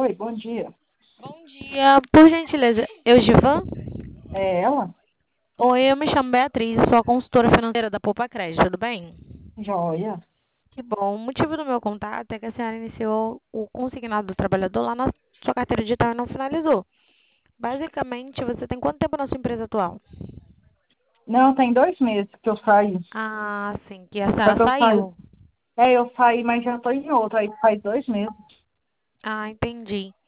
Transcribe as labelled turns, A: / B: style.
A: Oi, bom dia.
B: Bom dia, por gentileza, Eugivan?
A: É ela?
B: Oi, eu me chamo Beatriz, eu sou a consultora financeira da Poupa Crédito, tudo bem?
A: Joia.
B: Que bom. O motivo do meu contato é que a senhora iniciou o consignado do trabalhador lá na sua carteira digital e não finalizou. Basicamente, você tem quanto tempo na sua empresa atual?
A: Não, tem 2 meses que eu saí.
B: Ah, sim, que a
A: Só
B: senhora
A: que eu saí.
B: saiu.
A: Eu saí, mas já tô em outra. Aí faz 2 meses.
B: Ah, entendi.